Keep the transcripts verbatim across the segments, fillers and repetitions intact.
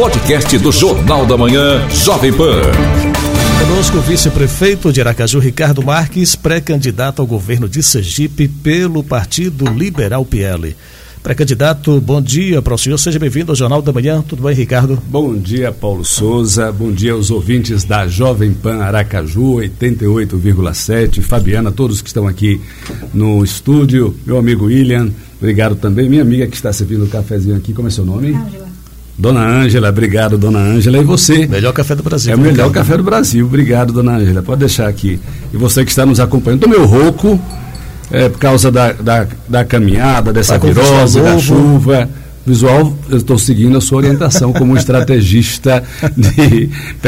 podcast do Jornal da Manhã, Jovem Pan. Conosco o vice-prefeito de Aracaju, Ricardo Marques, pré-candidato ao governo de Sergipe pelo Partido Liberal P L. Pré-candidato, bom dia para o senhor, seja bem-vindo ao Jornal da Manhã. Tudo bem, Ricardo? Bom dia, Paulo Souza, bom dia aos ouvintes da Jovem Pan Aracaju, oitenta e oito vírgula sete, Fabiana, todos que estão aqui no estúdio, meu amigo William, obrigado também, minha amiga que está servindo o cafezinho aqui, como é seu nome? Ângela. Dona Ângela, obrigado, Dona Ângela, e você? Melhor café do Brasil. É o melhor Ricardo. Café do Brasil, obrigado, Dona Ângela, pode deixar aqui. E você que está nos acompanhando, estou meio rouco, É, por causa da, da, da caminhada, dessa tá virose, da chuva. Visual, eu estou seguindo a sua orientação como estrategista de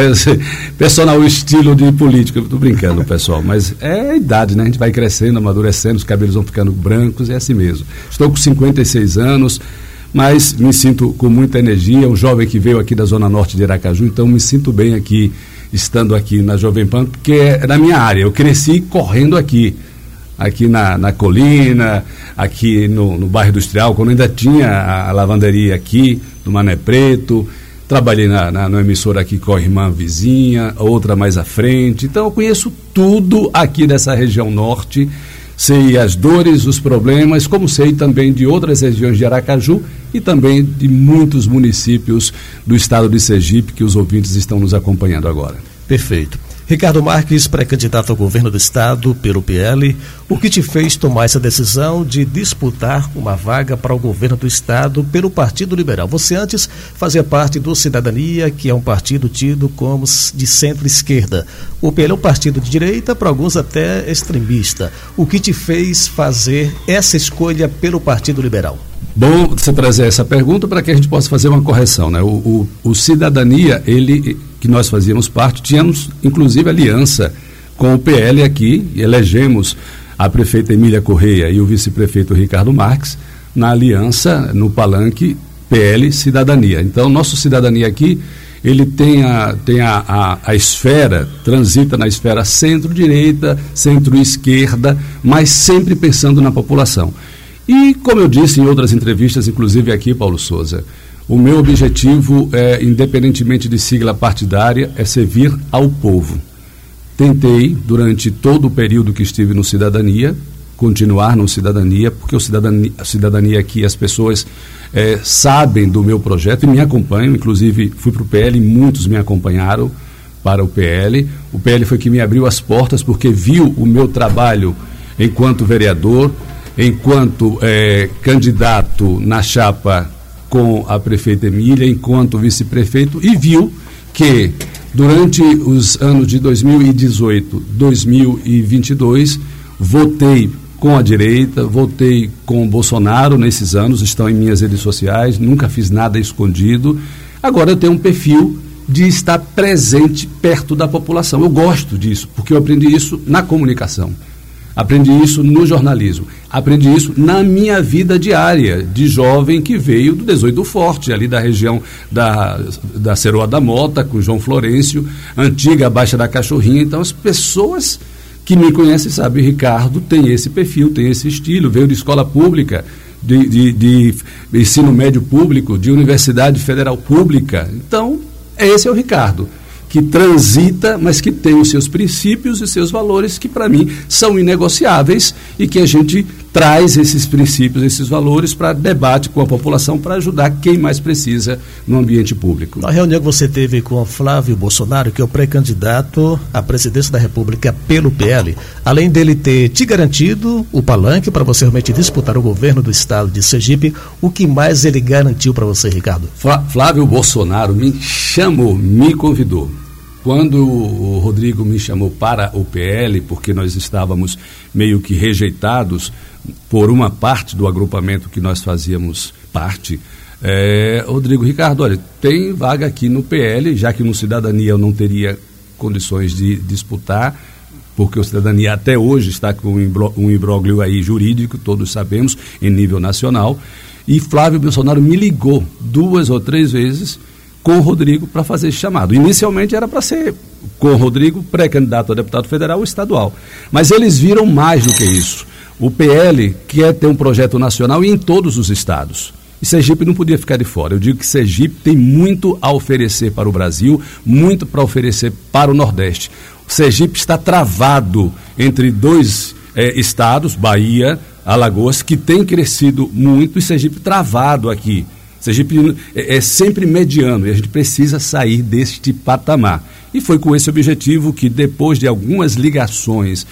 personal estilo de político. Estou brincando, pessoal, mas é a idade, né? A gente vai crescendo, amadurecendo, os cabelos vão ficando brancos, é assim mesmo. Estou com cinquenta e seis anos, mas me sinto com muita energia, um jovem que veio aqui da Zona Norte de Aracaju, então me sinto bem aqui, estando aqui na Jovem Pan, porque é na minha área, eu cresci correndo aqui. Aqui na, na colina, aqui no, no bairro Industrial, quando ainda tinha a, a lavanderia aqui, do Mané Preto, trabalhei na, na, na emissora aqui com a irmã vizinha, outra mais à frente, então eu conheço tudo aqui dessa região norte, sei as dores, os problemas, como sei também de outras regiões de Aracaju e também de muitos municípios do estado de Sergipe que os ouvintes estão nos acompanhando agora. Perfeito. Ricardo Marques, pré-candidato ao governo do estado pelo P L, o que te fez tomar essa decisão de disputar uma vaga para o governo do estado pelo Partido Liberal? Você antes fazia parte do Cidadania, que é um partido tido como de centro-esquerda. O P L é um partido de direita, para alguns até extremista. O que te fez fazer essa escolha pelo Partido Liberal? Bom você trazer essa pergunta para que a gente possa fazer uma correção, né? O, o, o Cidadania, ele, que nós fazíamos parte, tínhamos inclusive aliança com o P L aqui, e elegemos a prefeita Emília Correia e o vice-prefeito Ricardo Marques na aliança, no palanque P L Cidadania. Então, nosso Cidadania aqui, ele tem a, tem a, a, a esfera, transita na esfera centro-direita, centro-esquerda, mas sempre pensando na população. E, como eu disse em outras entrevistas, inclusive aqui, Paulo Souza, o meu objetivo, é, independentemente de sigla partidária, é servir ao povo. Tentei, durante todo o período que estive no Cidadania, continuar no Cidadania, porque o Cidadania, a Cidadania aqui, as pessoas é, sabem do meu projeto e me acompanham, inclusive fui para o P L, muitos me acompanharam para o P L. O P L foi que me abriu as portas, porque viu o meu trabalho enquanto vereador, enquanto é, candidato na chapa com a prefeita Emília, enquanto vice-prefeito, e viu que durante os anos de dois mil e dezoito, dois mil e vinte e dois, votei com a direita, votei com o Bolsonaro nesses anos, estão em minhas redes sociais, nunca fiz nada escondido. Agora eu tenho um perfil de estar presente perto da população. Eu gosto disso, porque eu aprendi isso na comunicação. Aprendi isso no jornalismo, aprendi isso na minha vida diária, de jovem que veio do dezoito Forte, ali da região da, da Ceroa da Mota, com João Florencio, antiga Baixa da Cachorrinha. Então, as pessoas que me conhecem sabem, Ricardo tem esse perfil, tem esse estilo, veio de escola pública, de, de, de ensino médio público, de universidade federal pública. Então, esse é o Ricardo, que transita, mas que tem os seus princípios e seus valores que, para mim, são inegociáveis e que a gente traz esses princípios, esses valores para debate com a população, para ajudar quem mais precisa no ambiente público. Na reunião que você teve com Flávio Bolsonaro, que é o pré-candidato à presidência da República pelo P L, além dele ter te garantido o palanque para você realmente disputar o governo do estado de Sergipe, o que mais ele garantiu para você, Ricardo? Flávio Bolsonaro me chamou, me convidou. Quando o Rodrigo me chamou para o P L, porque nós estávamos meio que rejeitados por uma parte do agrupamento que nós fazíamos parte, é, Rodrigo, Ricardo, olha, tem vaga aqui no P L, já que no Cidadania eu não teria condições de disputar, porque o Cidadania até hoje está com um imbróglio aí jurídico, todos sabemos, em nível nacional, e Flávio Bolsonaro me ligou duas ou três vezes com o Rodrigo para fazer esse chamado. Inicialmente era para ser com o Rodrigo pré-candidato a deputado federal ou estadual, mas eles viram mais do que isso. O P L quer ter um projeto nacional e em todos os estados. E Sergipe não podia ficar de fora. Eu digo que Sergipe tem muito a oferecer para o Brasil, muito para oferecer para o Nordeste. O Sergipe está travado entre dois eh, estados, Bahia, Alagoas, que tem crescido muito, e Sergipe travado aqui. Sergipe é, é sempre mediano e a gente precisa sair deste patamar. E foi com esse objetivo que, depois de algumas ligações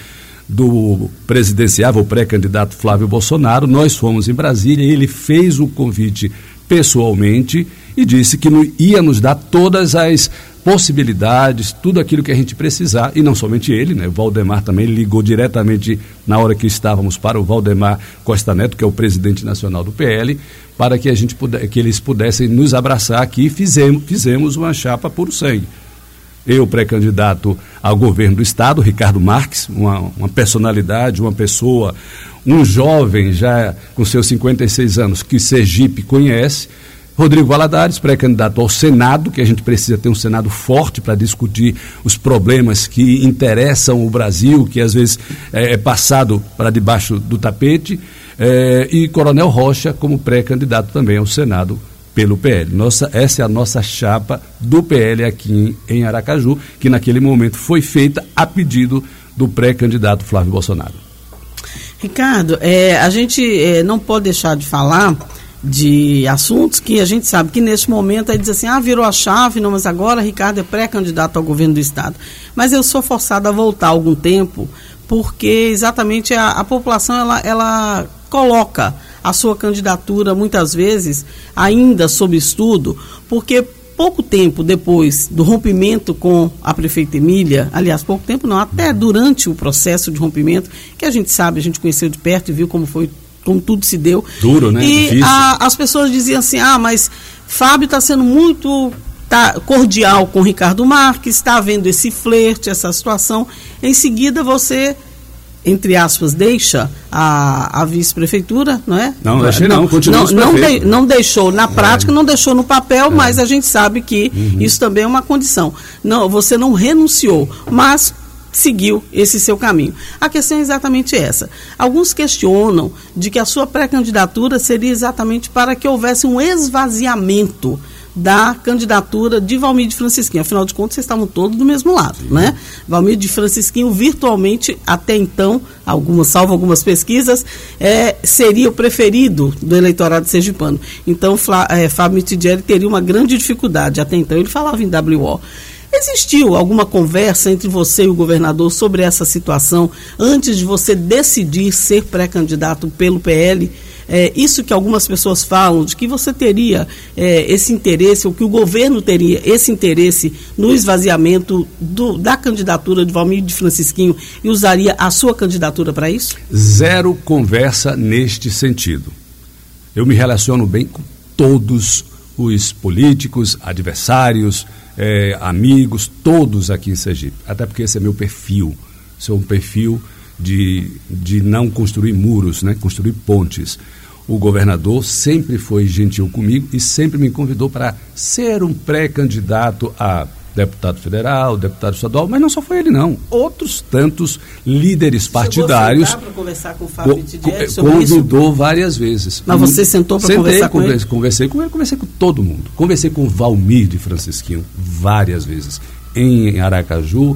do presidenciável pré-candidato Flávio Bolsonaro, nós fomos em Brasília e ele fez o convite pessoalmente e disse que ia nos dar todas as possibilidades, tudo aquilo que a gente precisar, e não somente ele, né? O Valdemar também ligou diretamente na hora que estávamos para o Valdemar Costa Neto, que é o presidente nacional do P L, para que, a gente puder, que eles pudessem nos abraçar aqui, e fizemos, fizemos uma chapa puro sangue. Eu, pré-candidato ao governo do Estado, Ricardo Marques, uma, uma personalidade, uma pessoa, um jovem já com seus cinquenta e seis anos, que Sergipe conhece. Rodrigo Valadares, pré-candidato ao Senado, que a gente precisa ter um Senado forte para discutir os problemas que interessam o Brasil, que às vezes é, é passado para debaixo do tapete, é, e Coronel Rocha como pré-candidato também ao Senado pelo P L. Nossa, essa é a nossa chapa do P L aqui em, em Aracaju, que naquele momento foi feita a pedido do pré-candidato Flávio Bolsonaro. Ricardo, é, a gente é, não pode deixar de falar de assuntos que a gente sabe que neste momento aí diz assim, ah, virou a chave, não, mas agora Ricardo é pré-candidato ao governo do Estado. Mas eu sou forçado a voltar há algum tempo, porque exatamente a, a população, ela, ela coloca a sua candidatura, muitas vezes, ainda sob estudo, porque pouco tempo depois do rompimento com a prefeita Emília, aliás, pouco tempo não, até durante o processo de rompimento, que a gente sabe, a gente conheceu de perto e viu como foi, como tudo se deu. Duro, né? E a, as pessoas diziam assim, ah, mas Fábio está sendo muito tá, cordial com Ricardo Marques, está havendo esse flerte, essa situação. Em seguida você, entre aspas, deixa a, a vice-prefeitura, não é? Não, deixei não, não continua não, não, de, não deixou na prática, é. não deixou no papel, é. mas a gente sabe que uhum. isso também é uma condição. Não, você não renunciou, mas seguiu esse seu caminho. A questão é exatamente essa. Alguns questionam de que a sua pré-candidatura seria exatamente para que houvesse um esvaziamento da candidatura de Valmir de Francisquinho. Afinal de contas, vocês estavam todos do mesmo lado, Sim. né? Valmir de Francisquinho, virtualmente, até então, algumas, salvo algumas pesquisas, é, seria o preferido do eleitorado sergipano. Então, Flá, é, Fábio Mitidieri teria uma grande dificuldade. Até então, ele falava em W O. Existiu alguma conversa entre você e o governador sobre essa situação antes de você decidir ser pré-candidato pelo P L? É, isso que algumas pessoas falam, de que você teria é, esse interesse, ou que o governo teria esse interesse no esvaziamento do, da candidatura de Valmir de Francisquinho e usaria a sua candidatura para isso? Zero conversa neste sentido. Eu me relaciono bem com todos os políticos, adversários, É, amigos, todos aqui em Sergipe, até porque esse é meu perfil, sou um perfil de, de não construir muros, né? Construir pontes. O governador sempre foi gentil comigo e sempre me convidou para ser um pré-candidato a deputado federal, deputado estadual, mas não só foi ele não, outros tantos líderes partidários. Chegou a sentar para conversar com o Fábio Mitidieri sobre convidou isso? Várias vezes. Mas você sentou para conversar com converse, ele? Conversei com ele, conversei com todo mundo. Conversei com o Valmir de Francisquinho várias vezes, em Aracaju,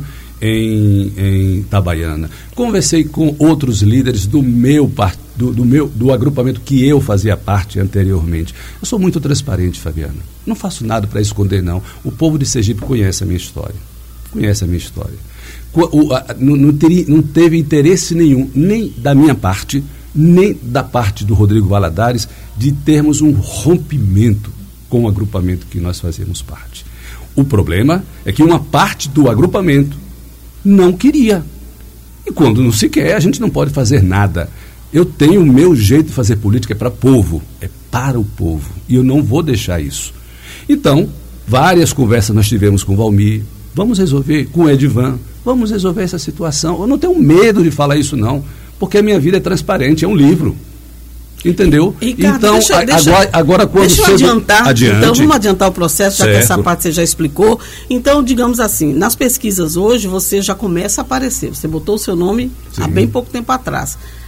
em, em Itabaiana. Conversei com outros líderes do meu partido, do, do, meu, do agrupamento que eu fazia parte anteriormente. Eu sou muito transparente, Fabiana. Não faço nada para esconder, não. O povo de Sergipe conhece a minha história. Conhece a minha história. O, a, não, não, teria, não teve interesse nenhum, nem da minha parte, nem da parte do Rodrigo Valadares, de termos um rompimento com o agrupamento que nós fazíamos parte. O problema é que uma parte do agrupamento não queria. E quando não se quer, a gente não pode fazer nada. Eu tenho o meu jeito de fazer política, é para o povo, é para o povo. E eu não vou deixar isso. Então, várias conversas nós tivemos com o Valmir, vamos resolver com o Edivan, vamos resolver essa situação. Eu não tenho medo de falar isso não, porque a minha vida é transparente, é um livro. Entendeu? Ricardo, então, deixa, a, deixa, agora, agora quando deixa eu chego, adiantar, adiante, então vamos adiantar o processo, já certo. que essa parte você já explicou. Então, digamos assim, nas pesquisas hoje, você já começa a aparecer, você botou o seu nome Sim. há bem pouco tempo atrás.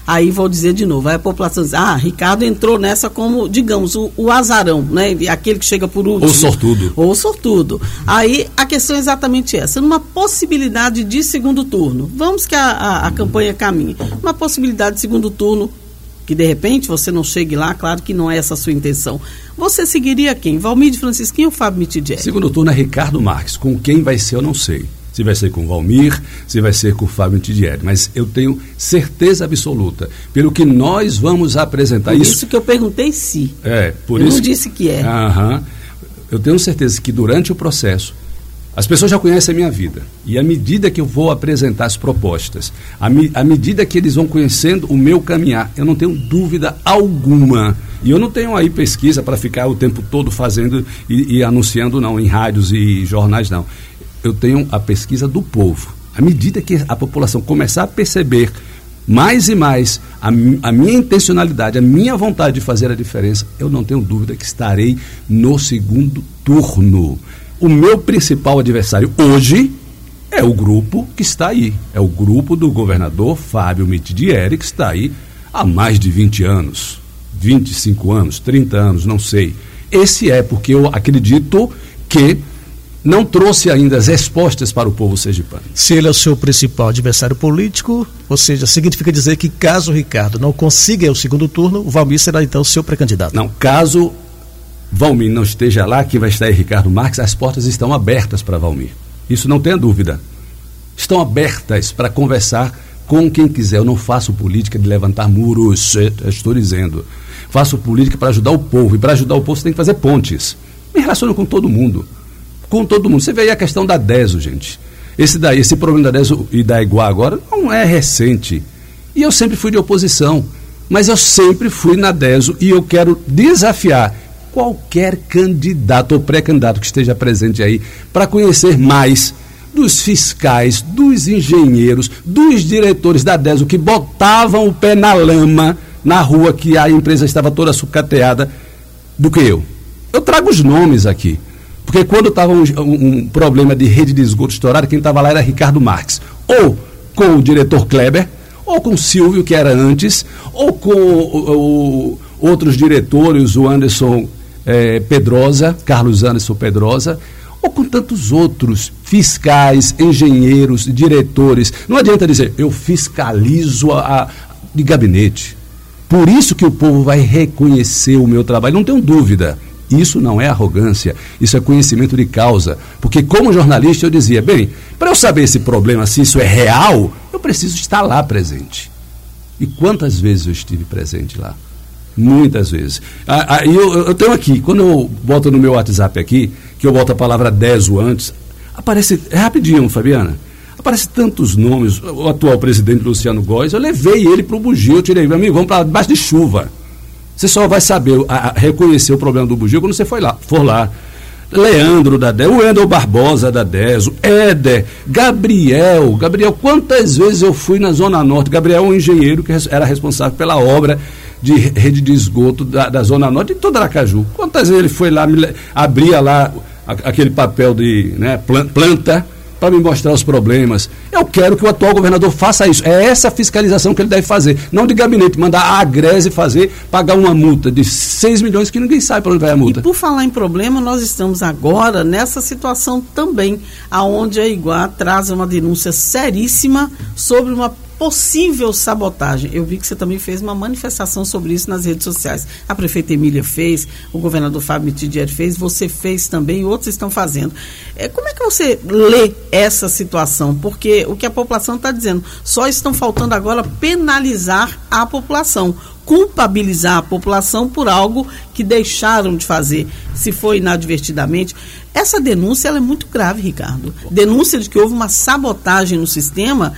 Aí vou dizer de novo, aí a população diz, ah, Ricardo entrou nessa como, digamos, o, o azarão, né? Aquele que chega por último. Ou sortudo. Ou sortudo. Aí a questão é exatamente essa, numa possibilidade de segundo turno, vamos que a, a, a campanha caminhe, uma possibilidade de segundo turno, que de repente você não chegue lá, claro que não é essa a sua intenção. Você seguiria quem? Valmir Francisquinho ou Fábio Mitidieri? Segundo turno é Ricardo Marques. Com quem vai ser eu não sei. Se vai ser com o Valmir, se vai ser com o Fábio Mitidieri. Mas eu tenho certeza absoluta, pelo que nós vamos apresentar. Por isso, isso que eu perguntei se. É, por eu isso não disse que é. Aham. Eu tenho certeza que durante o processo, as pessoas já conhecem a minha vida. E à medida que eu vou apresentar as propostas, à, mi, à medida que eles vão conhecendo o meu caminhar, eu não tenho dúvida alguma. E eu não tenho aí pesquisa para ficar o tempo todo fazendo e, e anunciando, não, em rádios e jornais, não. Eu tenho a pesquisa do povo. À medida que a população começar a perceber mais e mais a, a minha intencionalidade, a minha vontade de fazer a diferença, eu não tenho dúvida que estarei no segundo turno. O meu principal adversário hoje é o grupo que está aí. É o grupo do governador Fábio Mitidieri, que está aí há mais de vinte anos, vinte e cinco anos, trinta anos, não sei. Esse é porque eu acredito que não trouxe ainda as respostas para o povo sergipano. Se ele é o seu principal adversário político, ou seja, significa dizer que caso o Ricardo não consiga o segundo turno, o Valmir será então o seu pré-candidato. Não, caso Valmir não esteja lá, que vai estar aí Ricardo Marques, as portas estão abertas para Valmir. Isso não tenha dúvida. Estão abertas para conversar com quem quiser. Eu não faço política de levantar muros, estou dizendo. Faço política para ajudar o povo. E para ajudar o povo você tem que fazer pontes. Me relaciono com todo mundo. Com todo mundo. Você vê aí a questão da DESO, gente. Esse, daí, esse problema da DESO e da Iguá agora não é recente. E eu sempre fui de oposição. Mas eu sempre fui na DESO e eu quero desafiar qualquer candidato ou pré-candidato que esteja presente aí para conhecer mais dos fiscais, dos engenheiros, dos diretores da DESO que botavam o pé na lama na rua que a empresa estava toda sucateada do que eu. Eu trago os nomes aqui, porque quando estava um, um, um problema de rede de esgoto estourada, quem estava lá era Ricardo Marques, ou com o diretor Kleber, ou com o Silvio, que era antes, ou com o, o, outros diretores, o Anderson eh, Pedrosa, Carlos Anderson Pedrosa, ou com tantos outros fiscais, engenheiros, diretores. Não adianta dizer, eu fiscalizo a, a, de gabinete. Por isso que o povo vai reconhecer o meu trabalho, não tenho dúvida. Isso não é arrogância, isso é conhecimento de causa. Porque como jornalista eu dizia, bem, para eu saber esse problema, se isso é real, eu preciso estar lá presente. E quantas vezes eu estive presente lá? Muitas vezes. Ah, ah, eu, eu tenho aqui, quando eu boto no meu WhatsApp aqui, que eu boto a palavra DESO antes, aparece, é rapidinho, Fabiana, aparece tantos nomes. O atual presidente Luciano Góes, eu levei ele para o bugio, eu tirei, amigo, vamos para debaixo de chuva. Você só vai saber, a, a, reconhecer o problema do bugio quando você for lá. For lá. Leandro da DESO, o Wendel Barbosa da DESO, Éder, Gabriel, Gabriel, quantas vezes eu fui na Zona Norte? Gabriel é um engenheiro que era responsável pela obra de rede de esgoto da, da Zona Norte de toda Aracaju. Quantas vezes ele foi lá, me, abria lá a, aquele papel de né, planta para me mostrar os problemas. Eu quero que o atual governador faça isso. É essa fiscalização que ele deve fazer. Não de gabinete, mandar a Agrese fazer, pagar uma multa de seis milhões que ninguém sabe para onde vai a multa. E por falar em problema, nós estamos agora nessa situação também, aonde a Iguá traz uma denúncia seríssima sobre uma possível sabotagem. Eu vi que você também fez uma manifestação sobre isso nas redes sociais. A prefeita Emília fez, o governador Fábio Mitidieri fez, você fez também, outros estão fazendo. É, como é que você lê essa situação? Porque o que a população está dizendo, só estão faltando agora penalizar a população, culpabilizar a população por algo que deixaram de fazer, se foi inadvertidamente. Essa denúncia ela é muito grave, Ricardo. Denúncia de que houve uma sabotagem no sistema.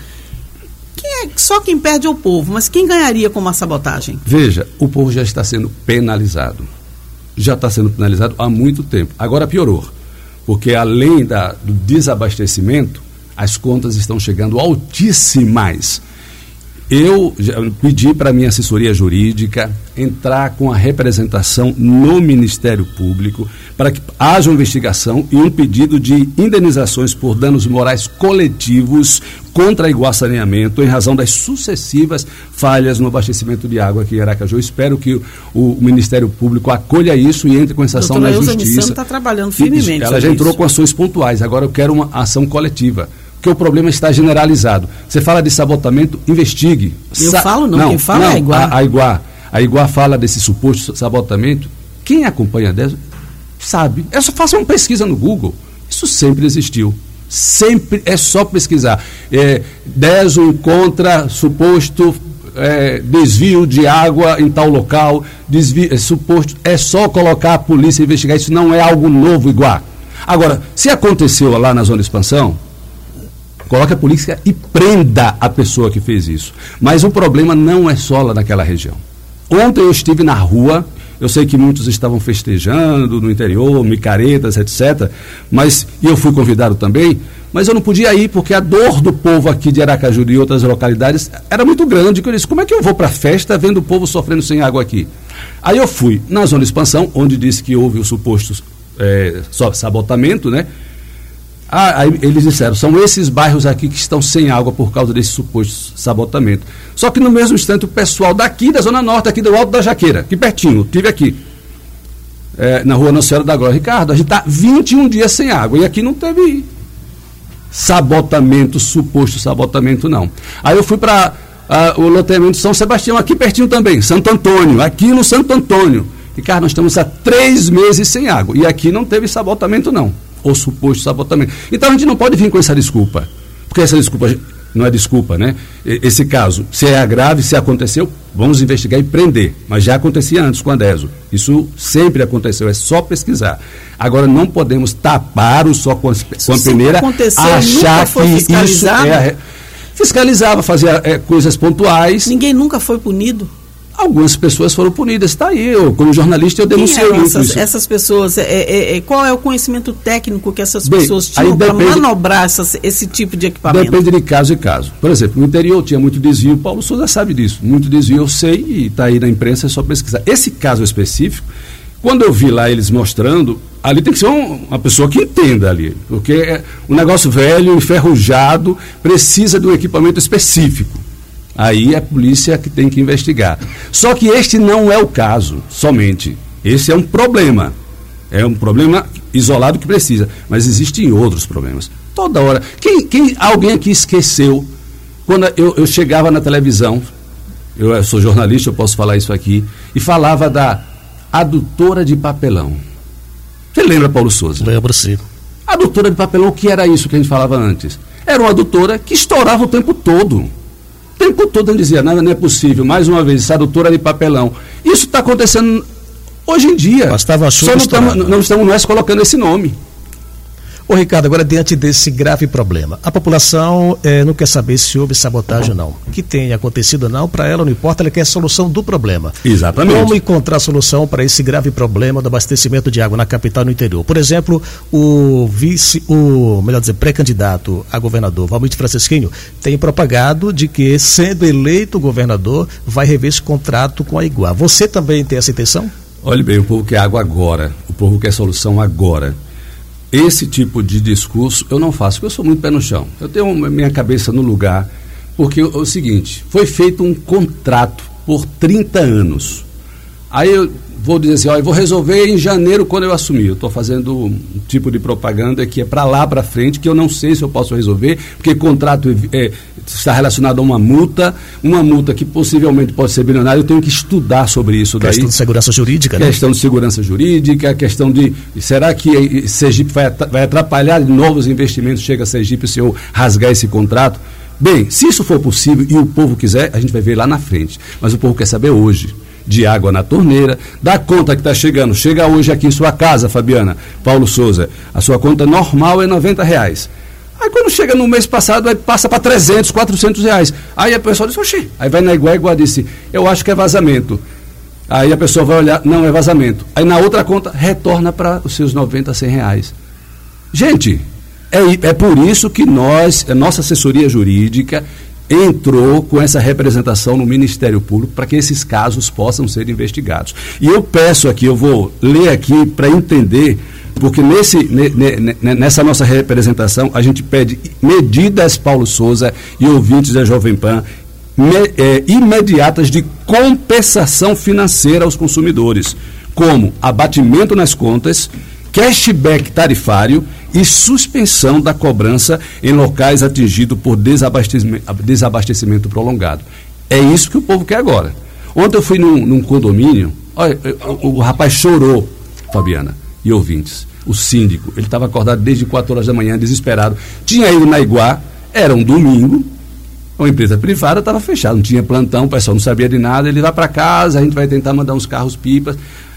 Quem é, só quem perde é o povo, mas quem ganharia com uma sabotagem? Veja, o povo já está sendo penalizado. Já está sendo penalizado há muito tempo. Agora piorou, porque além da, do desabastecimento, as contas estão chegando altíssimas. eu já pedi para a minha assessoria jurídica entrar com a representação no Ministério Público para que haja uma investigação e um pedido de indenizações por danos morais coletivos contra a Iguá Saneamento em razão das sucessivas falhas no abastecimento de água aqui em Aracaju. Eu espero que o, o Ministério Público acolha isso e entre com essa ação na Justiça. A doutora Elza está trabalhando firmemente. Ela já entrou isso. com ações pontuais, agora eu quero uma ação coletiva. Porque o problema está generalizado. Você fala de sabotamento, investigue. Eu Sa- falo não, não, quem fala não, é a Iguá. A, a Iguá. A Iguá fala desse suposto sabotamento. Quem acompanha dessa sabe. É só faça uma pesquisa no Google. Isso sempre existiu. Sempre é só pesquisar. É, DESO encontra suposto é, desvio de água em tal local. Desvio, é, suposto, é só colocar a polícia e investigar. Isso não é algo novo, Iguá. Agora, se aconteceu lá na Zona de Expansão, coloque a polícia e prenda a pessoa que fez isso. Mas o problema não é só lá naquela região. Ontem eu estive na rua, eu sei que muitos estavam festejando no interior, micaretas, etcétera. Mas, e eu fui convidado também, mas eu não podia ir porque a dor do povo aqui de Aracaju e outras localidades era muito grande. Eu disse, como é que eu vou para a festa vendo o povo sofrendo sem água aqui? Aí eu fui na Zona de Expansão, onde disse que houve o suposto é, sabotamento, né? Ah, aí eles disseram, são esses bairros aqui que estão sem água por causa desse suposto sabotamento. Só que no mesmo instante o pessoal daqui da Zona Norte, aqui do Alto da Jaqueira, aqui pertinho, tive aqui, é, na rua Nossa Senhora da Glória, Ricardo, a gente está vinte e um dias sem água e aqui não teve sabotamento, suposto sabotamento não. Aí eu fui para uh, o loteamento São Sebastião, aqui pertinho também, Santo Antônio, aqui no Santo Antônio. Ricardo, nós estamos há três meses sem água e aqui não teve sabotamento não. Ou suposto sabotamento. Então a gente não pode vir com essa desculpa, porque essa desculpa não é desculpa, né? Esse caso, se é grave, se aconteceu, vamos investigar e prender, mas já acontecia antes com a DESO, isso sempre aconteceu, é só pesquisar. Agora não podemos tapar o sol com a, com a peneira, achar que isso é... Fiscalizava, fazia é, coisas pontuais. Ninguém nunca foi punido? Algumas pessoas foram punidas, está aí, eu, como jornalista eu denunciei essas, isso. Essas pessoas, é, é, é, qual é o conhecimento técnico que essas Bem, pessoas tinham para manobrar essas, esse tipo de equipamento? Depende de caso e caso. Por exemplo, no interior tinha muito desvio, Paulo Souza sabe disso, muito desvio eu sei e está aí na imprensa, é só pesquisar. Esse caso específico, quando eu vi lá eles mostrando, ali tem que ser um, uma pessoa que entenda ali, porque é um negócio velho, enferrujado, precisa de um equipamento específico. Aí é a polícia que tem que investigar. Só que este não é o caso, somente. Esse é um problema. É um problema isolado que precisa. Mas existem outros problemas. Toda hora. Quem, quem, alguém aqui esqueceu, quando eu, eu chegava na televisão, eu, eu sou jornalista, eu posso falar isso aqui, e falava da adutora de papelão. Você lembra, Paulo Souza? Lembro, sim. Adutora de papelão, o que era isso que a gente falava antes? Era uma adutora que estourava o tempo todo. O tempo todo eu dizia, não, não é possível, mais uma vez, essa adutora de papelão. Isso está acontecendo hoje em dia. Bastava Só não estamos, não estamos nós colocando esse nome. Ô Ricardo, agora diante desse grave problema, a população eh, não quer saber se houve sabotagem ou não. Que tenha acontecido ou não, para ela não importa, ela quer a solução do problema. Exatamente. Como encontrar a solução para esse grave problema do abastecimento de água na capital e no interior? Por exemplo, o vice, o melhor dizer, pré-candidato a governador, Valmir Francisquinho, tem propagado de que, sendo eleito governador, vai rever esse contrato com a Iguá. Você também tem essa intenção? Olhe bem, o povo quer água agora, o povo quer solução agora. Esse tipo de discurso eu não faço, porque eu sou muito pé no chão. Eu tenho minha cabeça no lugar, porque é o seguinte, foi feito um contrato por trinta anos. Aí eu vou dizer assim, ó, eu vou resolver em janeiro quando eu assumir. Eu estou fazendo um tipo de propaganda que é para lá, para frente, que eu não sei se eu posso resolver, porque contrato é, está relacionado a uma multa, uma multa que possivelmente pode ser bilionária, eu tenho que estudar sobre isso daí. Questão de segurança jurídica, né? Questão de segurança jurídica, questão de, será que Sergipe vai, vai atrapalhar novos investimentos, chega a Sergipe se eu rasgar esse contrato? Bem, se isso for possível e o povo quiser, a gente vai ver lá na frente, mas o povo quer saber hoje. De água na torneira, da conta que está chegando, chega hoje aqui em sua casa, Fabiana, Paulo Souza, a sua conta normal é noventa reais. Aí quando chega no mês passado, aí passa para trezentos, quatrocentos reais. Aí a pessoa diz, oxi, aí vai na Iguá, Iguá disse, eu acho que é vazamento. Aí a pessoa vai olhar, não é vazamento. Aí na outra conta, retorna para os seus noventa, cem reais. Gente, é, é por isso que nós, a nossa assessoria jurídica, entrou com essa representação no Ministério Público para que esses casos possam ser investigados. E eu peço aqui, eu vou ler aqui para entender, porque nesse, ne, ne, nessa nossa representação a gente pede medidas, Paulo Souza e ouvintes da Jovem Pan, me, é, imediatas de compensação financeira aos consumidores, como abatimento nas contas, cashback tarifário e suspensão da cobrança em locais atingidos por desabastecimento, desabastecimento prolongado. É isso que o povo quer agora. Ontem eu fui num, num condomínio, olha, o, o rapaz chorou, Fabiana e ouvintes, o síndico, ele estava acordado desde quatro horas da manhã, desesperado, tinha ido na Iguá, era um domingo, uma empresa privada estava fechada, não tinha plantão, o pessoal não sabia de nada, ele vai para casa, a gente vai tentar mandar uns carros pipas,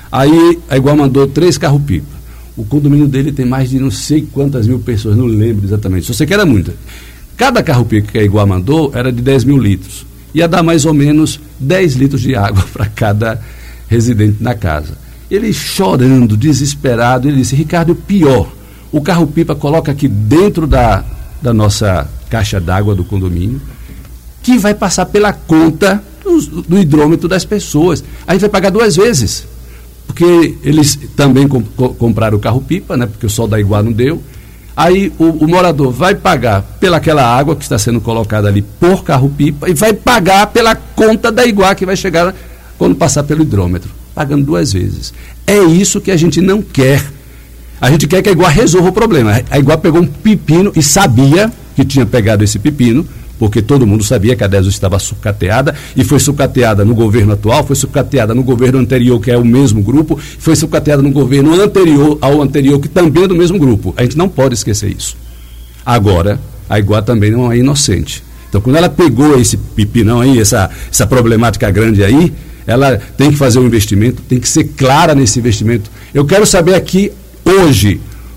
aí a Iguá mandou três carros pipa. O condomínio dele tem mais de não sei quantas mil pessoas, não lembro exatamente, só sei que era muita. Cada carro-pipa que a Iguá mandou era de dez mil litros. Ia dar mais ou menos dez litros de água para cada residente na casa. Ele chorando, desesperado, ele disse, Ricardo, pior, o carro-pipa coloca aqui dentro da, da nossa caixa d'água do condomínio, que vai passar pela conta do, do hidrômetro das pessoas. A gente vai pagar duas vezes. Porque eles também comp compraram o carro-pipa, né? Porque o sol da Iguá não deu. Aí o, o morador vai pagar pelaquela água que está sendo colocada ali por carro-pipa e vai pagar pela conta da Iguá que vai chegar quando passar pelo hidrômetro, pagando duas vezes. É isso que a gente não quer. A gente quer que a Iguá resolva o problema. A Iguá pegou um pepino e sabia que tinha pegado esse pepino, porque todo mundo sabia que a DESO estava sucateada, e foi sucateada no governo atual, foi sucateada no governo anterior, que é o mesmo grupo, foi sucateada no governo anterior ao anterior, que também é do mesmo grupo. A gente não pode esquecer isso. Agora, a Iguá também não é inocente. Então, quando ela pegou esse pepinão aí, essa, essa problemática grande aí, ela tem que fazer um investimento, tem que ser clara nesse investimento. Eu quero saber aqui, hoje,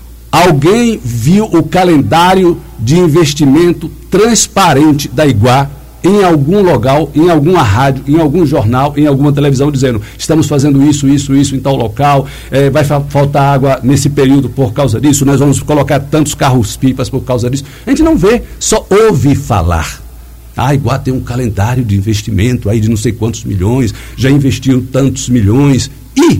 alguém viu o calendário de investimento transparente da Iguá em algum local, em alguma rádio, em algum jornal, em alguma televisão, dizendo, estamos fazendo isso, isso, isso em tal local, é, vai fa faltar água nesse período por causa disso, nós vamos colocar tantos carros-pipas por causa disso. A gente não vê, só ouve falar. A Iguá tem um calendário de investimento aí de não sei quantos milhões, já investiu tantos milhões, e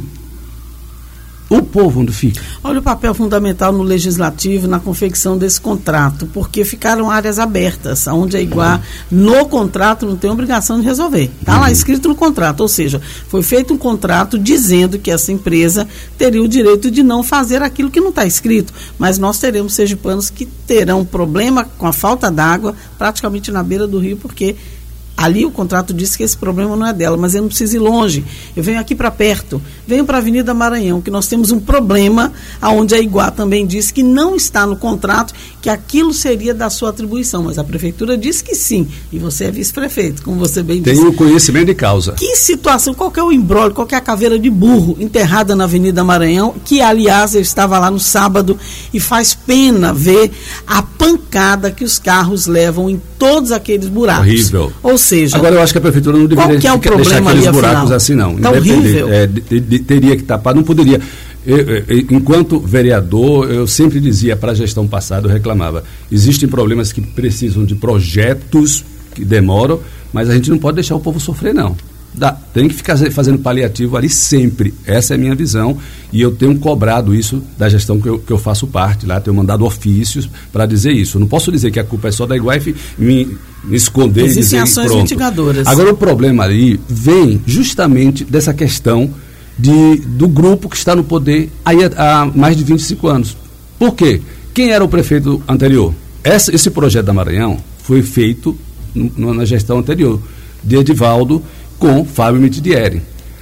o povo onde fica? Olha o papel fundamental no legislativo, na confecção desse contrato, porque ficaram áreas abertas, onde a Iguá, no contrato, não tem obrigação de resolver. Está uhum. lá escrito no contrato, ou seja, foi feito um contrato dizendo que essa empresa teria o direito de não fazer aquilo que não está escrito, mas nós teremos sergipanos que terão problema com a falta d'água praticamente na beira do rio, porque ali o contrato diz que esse problema não é dela, mas eu não preciso ir longe. Eu venho aqui para perto, venho para a Avenida Maranhão, que nós temos um problema, onde a Iguá também diz que não está no contrato, que aquilo seria da sua atribuição, mas a prefeitura diz que sim, e você é vice-prefeito, como você bem disse. Tem o conhecimento de causa. Que situação, qual que é o imbróglio, qual que é a caveira de burro enterrada na Avenida Maranhão, que aliás eu estava lá no sábado, e faz pena ver a pancada que os carros levam em todos aqueles buracos. Horrível. Ou seja, agora eu acho que a prefeitura não deveria que é o ficar, deixar aqueles ali, buracos afinal? assim, não. Tá horrível. É, de, de, de, teria que tapar, não poderia. Eu, eu, enquanto vereador, eu sempre dizia para a gestão passada, eu reclamava, existem problemas que precisam de projetos que demoram, mas a gente não pode deixar o povo sofrer, não. Dá, tem que ficar fazendo paliativo ali sempre. Essa é a minha visão e eu tenho cobrado isso da gestão que eu, que eu faço parte lá, tenho mandado ofícios para dizer isso. Eu não posso dizer que a culpa é só da Iguá e me, me esconder e dizer existem ações pronto. mitigadoras. Agora o problema ali vem justamente dessa questão de, do grupo que está no poder aí há, há mais de vinte e cinco anos. Por quê? Quem era o prefeito anterior? Essa, esse projeto da Maranhão foi feito no, na gestão anterior, de Edivaldo com Fábio Mitidieri.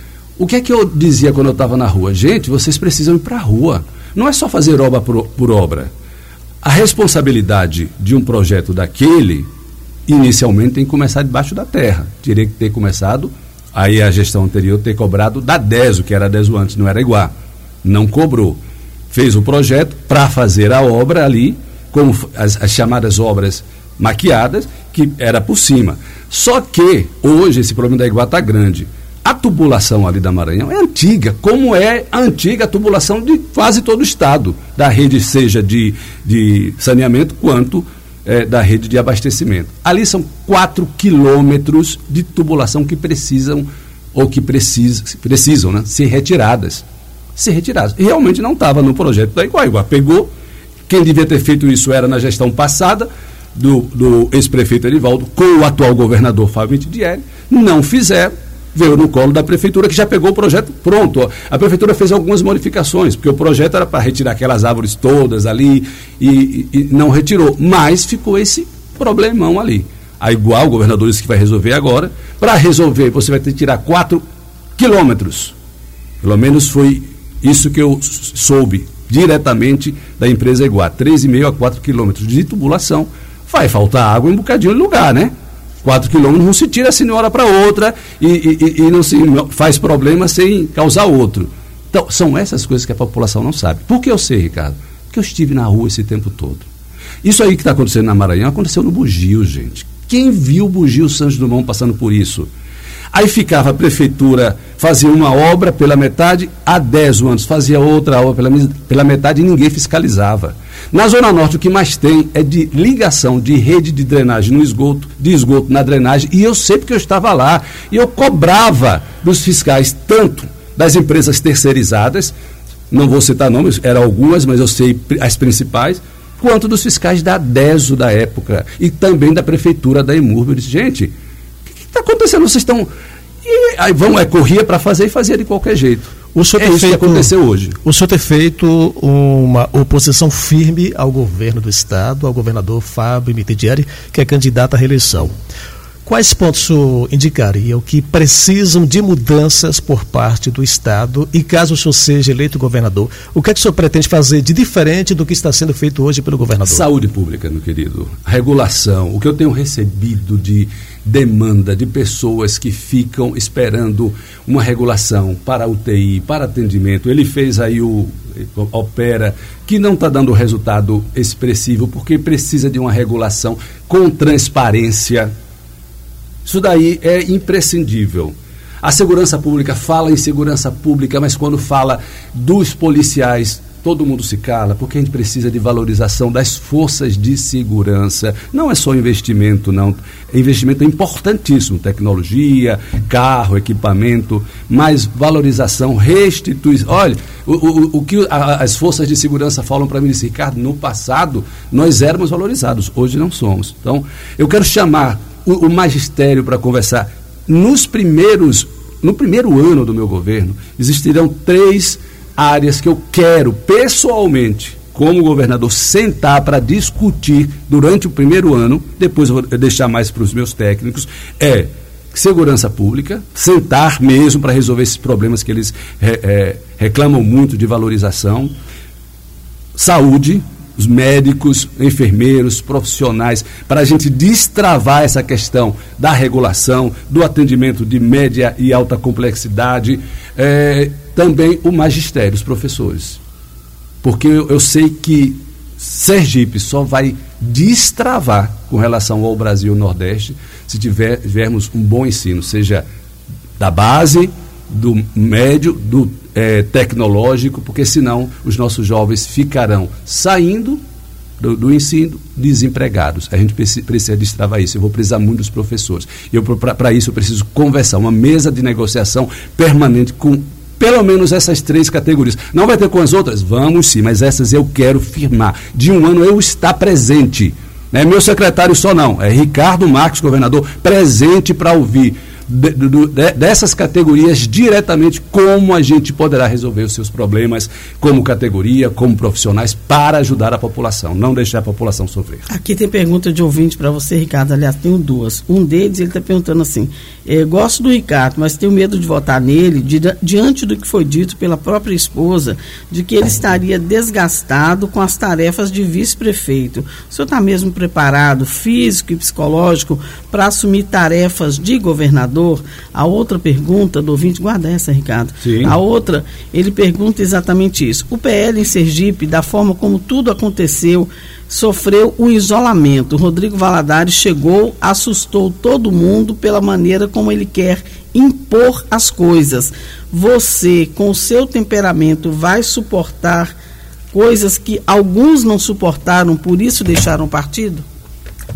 O que é que eu dizia quando eu estava na rua? Gente, vocês precisam ir para a rua. Não é só fazer obra por, por obra. A responsabilidade de um projeto daquele, inicialmente, tem que começar debaixo da terra. Teria que ter começado, aí a gestão anterior ter cobrado da DESO, que era a DESO antes, não era Iguá. Não cobrou. Fez o projeto para fazer a obra ali, como as, as chamadas obras maquiadas, que era por cima. Só que hoje esse problema da Iguá está grande. A tubulação ali da Maranhão é antiga, como é a antiga tubulação de quase todo o estado, da rede seja de, de saneamento quanto eh, da rede de abastecimento. Ali são quatro quilômetros de tubulação que precisam, ou que precisam, precisam né, ser retiradas. Ser retiradas. E realmente não estava no projeto da Iguá. A Iguá pegou, quem devia ter feito isso era na gestão passada, do, do ex-prefeito Erivaldo, com o atual governador Fábio Mitidieri, não fizeram, veio no colo da prefeitura, que já pegou o projeto pronto. A prefeitura fez algumas modificações, porque o projeto era para retirar aquelas árvores todas ali, e, e, e não retirou, mas ficou esse problemão ali. A Iguá, o governador disse que vai resolver agora. Para resolver, você vai ter que tirar quatro quilômetros. Pelo menos foi isso que eu soube diretamente da empresa Iguá. três vírgula cinco a quatro quilômetros de tubulação. Vai faltar água em um bocadinho de lugar, né? quatro quilômetros não se tira assim de uma hora para outra e, e, e não se faz problema sem causar outro. Então, são essas coisas que a população não sabe. Por que eu sei, Ricardo? Porque eu estive na rua esse tempo todo. Isso aí que está acontecendo na Maranhão aconteceu no Bugio, gente. Quem viu o Bugio Santos Dumont passando por isso? Aí ficava a prefeitura, fazia uma obra pela metade, há dez anos fazia outra obra pela, pela metade e ninguém fiscalizava. Na Zona Norte, o que mais tem é de ligação de rede de drenagem no esgoto, de esgoto na drenagem, e eu sei porque eu estava lá, e eu cobrava dos fiscais, tanto das empresas terceirizadas, não vou citar nomes, eram algumas, mas eu sei as principais, quanto dos fiscais da DESO da época, e também da prefeitura da Imurbe. Eu disse, gente, o que está acontecendo? Vocês estão... E aí vão, é, corria para fazer e fazia de qualquer jeito. O senhor é tem isso feito, que aconteceu hoje. O senhor tem feito uma oposição firme ao governo do Estado, ao governador Fábio Mitidieri, que é candidato à reeleição. Quais pontos o senhor indicaria que precisam de mudanças por parte do Estado e caso o senhor seja eleito governador, o que é que o senhor pretende fazer de diferente do que está sendo feito hoje pelo governador? Saúde pública, meu querido. Regulação. O que eu tenho recebido de demanda de pessoas que ficam esperando uma regulação para U T I, para atendimento. Ele fez aí o Opera, que não está dando resultado expressivo porque precisa de uma regulação com transparência. Isso daí é imprescindível. A segurança pública fala em segurança pública, mas quando fala dos policiais, todo mundo se cala, porque a gente precisa de valorização das forças de segurança. Não é só investimento, não. Investimento é importantíssimo, tecnologia, carro, equipamento, mas valorização, restituição. Olha, o, o, o que a, as forças de segurança falam para mim, disse, Ricardo, no passado nós éramos valorizados, hoje não somos. Então, eu quero chamar o, o magistério para conversar. Nos primeiros, no primeiro ano do meu governo, existirão três áreas que eu quero pessoalmente, como governador, sentar para discutir durante o primeiro ano, depois eu vou deixar mais para os meus técnicos, é segurança pública, sentar mesmo para resolver esses problemas que eles é, é, reclamam muito de valorização, saúde, os médicos, enfermeiros, profissionais, para a gente destravar essa questão da regulação, do atendimento de média e alta complexidade, é, também o magistério, os professores. Porque eu, eu sei que Sergipe só vai destravar com relação ao Brasil Nordeste se tiver, tivermos um bom ensino, seja da base, do médio, do é, tecnológico, porque senão os nossos jovens ficarão saindo do, do ensino desempregados. A gente precisa, precisa destravar isso. Eu vou precisar muito dos professores. E para isso eu preciso conversar, uma mesa de negociação permanente com pelo menos essas três categorias. Não vai ter com as outras? Vamos sim, mas essas eu quero firmar. De um ano eu estar presente. Não é meu secretário só não, é Ricardo Marques, governador, presente para ouvir de, de, dessas categorias diretamente como a gente poderá resolver os seus problemas como categoria, como profissionais, para ajudar a população, não deixar a população sofrer. Aqui tem pergunta de ouvinte para você, Ricardo, aliás, tenho duas. Um deles, ele está perguntando assim, eh, gosto do Ricardo, mas tenho medo de votar nele di, diante do que foi dito pela própria esposa, de que ele estaria desgastado com as tarefas de vice-prefeito. O senhor está mesmo preparado, físico e psicológico, para assumir tarefas de governador? A outra pergunta do ouvinte, guarda essa, Ricardo. Sim. A outra, ele pergunta exatamente isso. O P L em Sergipe, da forma como tudo aconteceu, sofreu um isolamento. O Rodrigo Valadares chegou, assustou todo mundo pela maneira como ele quer impor as coisas. Você, com o seu temperamento, vai suportar coisas que alguns não suportaram, por isso deixaram o partido?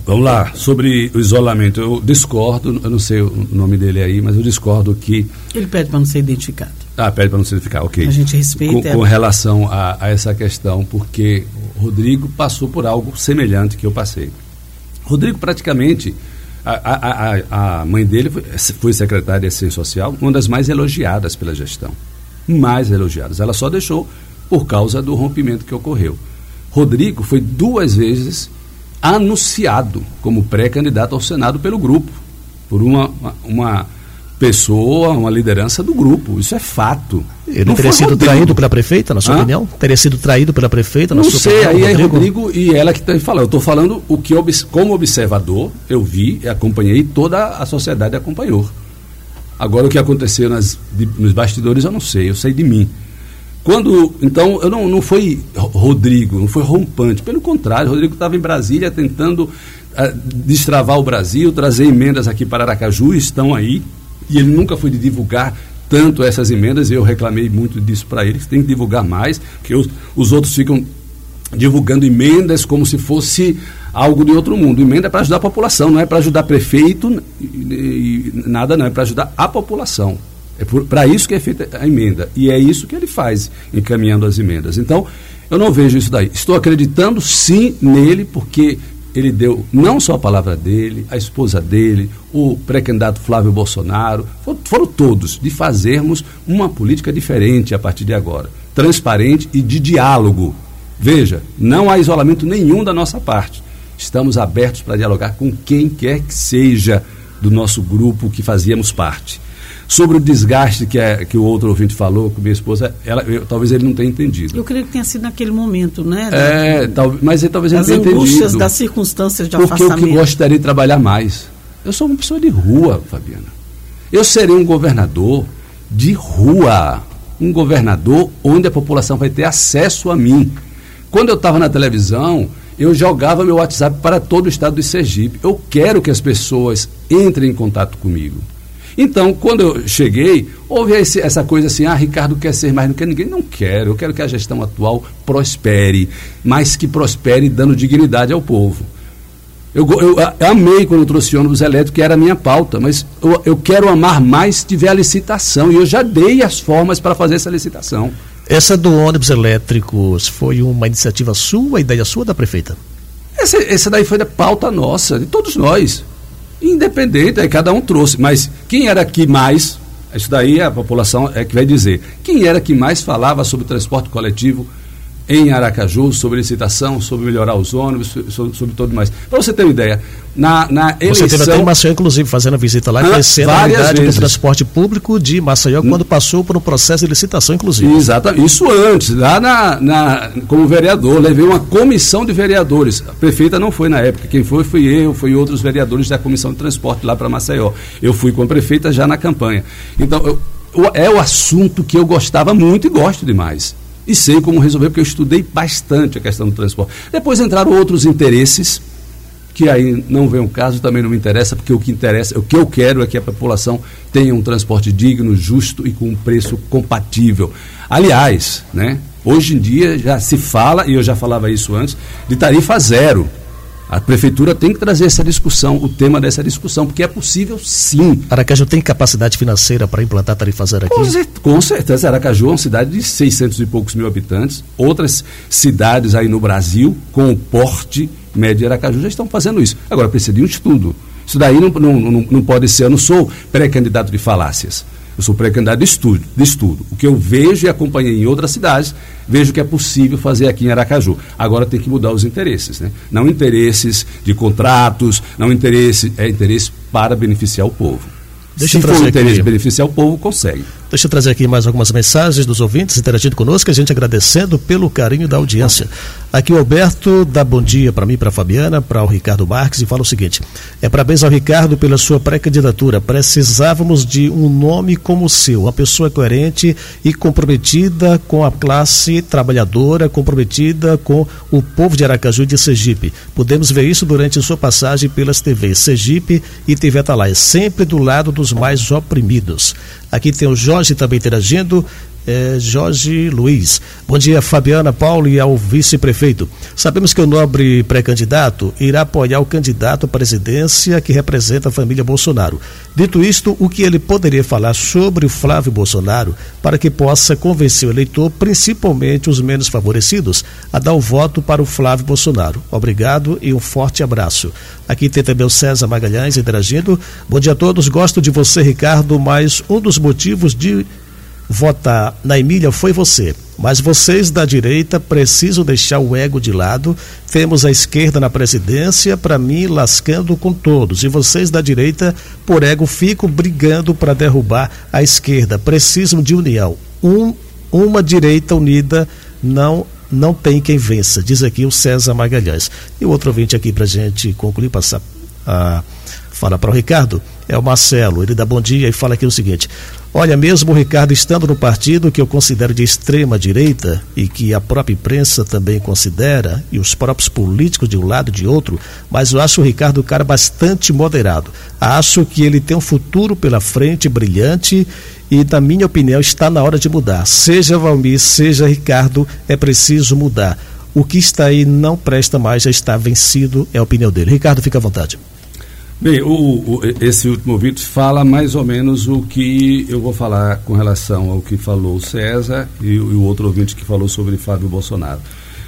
Vamos lá, sobre o isolamento, eu discordo, eu não sei o nome dele aí, mas eu discordo que... Ele pede para não ser identificado. Ah, pede para não ser identificado, ok. A gente respeita. Com, com relação a, a essa questão, porque o Rodrigo passou por algo semelhante que eu passei. Rodrigo praticamente, a, a, a, a mãe dele foi, foi secretária de Assistência Social, uma das mais elogiadas pela gestão. Mais elogiadas. Ela só deixou por causa do rompimento que ocorreu. Rodrigo foi duas vezes anunciado como pré-candidato ao Senado pelo grupo, por uma, uma pessoa, uma liderança do grupo. Isso é fato. Ele não teria sido Rodrigo. traído pela prefeita, na sua Hã? opinião? Teria sido traído pela prefeita, na não sua sei, opinião? Não sei, aí Rodrigo? é Rodrigo e ela que está falando. Eu estou falando o que, como observador, eu vi e acompanhei, toda a sociedade acompanhou. Agora, o que aconteceu nas, de, nos bastidores, eu não sei, eu sei de mim. Quando, então, eu não, não foi Rodrigo, não foi rompante, pelo contrário, Rodrigo estava em Brasília tentando uh, destravar o Brasil, trazer emendas aqui para Aracaju, estão aí, e ele nunca foi de divulgar tanto essas emendas, e eu reclamei muito disso para ele, que tem que divulgar mais, porque os, os outros ficam divulgando emendas como se fosse algo de outro mundo. Emenda é para ajudar a população, não é para ajudar prefeito, e, e, nada não, é para ajudar a população. É para isso que é feita a emenda. E é isso que ele faz, encaminhando as emendas. Então, eu não vejo isso daí. Estou acreditando sim nele, porque ele deu não só a palavra dele, a esposa dele, o pré-candidato Flávio Bolsonaro, foram, foram todos, de fazermos uma política diferente a partir de agora. Transparente e de diálogo. Veja, não há isolamento nenhum da nossa parte. Estamos abertos para dialogar com quem quer que seja do nosso grupo que fazíamos parte. Sobre o desgaste que, é, que o outro ouvinte falou com minha esposa, ela, eu, talvez ele não tenha entendido. Eu creio que tenha sido naquele momento, né? É, da, tal, mas ele talvez ele não tenha entendido. As angústias das circunstâncias de porque afastamento. Porque eu que gostaria de trabalhar mais. Eu sou uma pessoa de rua, Fabiana. Eu serei um governador de rua. Um governador onde a população vai ter acesso a mim. Quando eu estava na televisão, eu jogava meu WhatsApp para todo o estado de Sergipe. Eu quero que as pessoas entrem em contato comigo. Então, quando eu cheguei, houve esse, essa coisa assim, ah, Ricardo quer ser mais, não quer ninguém. Não quero, eu quero que a gestão atual prospere, mas que prospere dando dignidade ao povo. Eu, eu, eu amei quando eu trouxe o ônibus elétrico, que era a minha pauta, mas eu, eu quero amar mais se tiver a licitação, e eu já dei as formas para fazer essa licitação. Essa do ônibus elétrico foi uma iniciativa sua, ideia sua da prefeita? Essa, essa daí foi da pauta nossa, de todos nós. Independente, aí cada um trouxe, mas quem era que mais, isso daí a população é que vai dizer, quem era que mais falava sobre transporte coletivo em Aracaju, sobre licitação, sobre melhorar os ônibus, sobre, sobre tudo mais. Para você ter uma ideia, na, na eleição... Você teve até em Maceió, inclusive, fazendo a visita lá, conhecendo a unidade do transporte público de Maceió, quando passou por um processo de licitação, inclusive. Exatamente, isso antes, lá na, na, como vereador, levei uma comissão de vereadores, a prefeita não foi na época, quem foi fui eu, foi outros vereadores da comissão de transporte lá para Maceió. Eu fui com a prefeita já na campanha. Então, eu, eu, é o assunto que eu gostava muito e gosto demais. E sei como resolver, porque eu estudei bastante a questão do transporte. Depois entraram outros interesses, que aí não vem o caso, também não me interessa, porque o que interessa, o que eu quero é que a população tenha um transporte digno, justo e com um preço compatível. Aliás, né, hoje em dia já se fala, e eu já falava isso antes, de tarifa zero. A prefeitura tem que trazer essa discussão, o tema dessa discussão, porque é possível sim. Aracaju tem capacidade financeira para implantar tarifa zero aqui? Com, cer- com certeza. Aracaju é uma cidade de seiscentos e poucos mil habitantes. Outras cidades aí no Brasil, com o porte médio de Aracaju, já estão fazendo isso. Agora, precisa de um estudo. Isso daí não, não, não, não pode ser, eu não sou pré-candidato de falácias. Eu sou pré-candidato de estudo, de estudo. O que eu vejo e acompanhei em outras cidades, vejo que é possível fazer aqui em Aracaju. Agora tem que mudar os interesses, né? Não interesses de contratos, não interesse, é interesse para beneficiar o povo. Deixa Se for o interesse aqui. de beneficiar o povo, consegue. Deixa eu trazer aqui mais algumas mensagens dos ouvintes interagindo conosco, a gente agradecendo pelo carinho da audiência. Aqui o Alberto dá bom dia para mim, para a Fabiana, para o Ricardo Marques, e fala o seguinte: é parabéns ao Ricardo pela sua pré-candidatura. Precisávamos de um nome como o seu, uma pessoa coerente e comprometida com a classe trabalhadora, comprometida com o povo de Aracaju e de Sergipe. Podemos ver isso durante sua passagem pelas T Vs Sergipe e T V Atalaia, sempre do lado dos mais oprimidos. Aqui tem o Jorge também interagindo. é, Jorge Luiz. Bom dia, Fabiana, Paulo e ao vice-prefeito. Sabemos que o nobre pré-candidato irá apoiar o candidato à presidência que representa a família Bolsonaro. Dito isto, o que ele poderia falar sobre o Flávio Bolsonaro para que possa convencer o eleitor, principalmente os menos favorecidos, a dar o voto para o Flávio Bolsonaro? Obrigado e um forte abraço. Aqui tem também o César Magalhães interagindo. Bom dia a todos, gosto de você, Ricardo, mas um dos motivos de votar na Emília foi você. Mas vocês da direita precisam deixar o ego de lado. Temos a esquerda na presidência, para mim, lascando com todos. E vocês da direita, por ego, ficam brigando para derrubar a esquerda. Precisam de união. Um, uma direita unida não não tem quem vença, diz aqui o César Magalhães. E o outro ouvinte aqui para a gente concluir, passar a fala para o Ricardo, é o Marcelo. Ele dá bom dia e fala aqui o seguinte: olha, mesmo o Ricardo estando no partido que eu considero de extrema direita e que a própria imprensa também considera, e os próprios políticos de um lado e de outro, mas eu acho o Ricardo um cara bastante moderado. Acho que ele tem um futuro pela frente brilhante e, na minha opinião, está na hora de mudar. Seja Valmir, seja Ricardo, é preciso mudar. O que está aí não presta mais, já está vencido, é a opinião dele. Ricardo, fica à vontade. Bem, o, o, esse último ouvinte fala mais ou menos o que eu vou falar com relação ao que falou o César e, e o outro ouvinte que falou sobre Flávio Bolsonaro.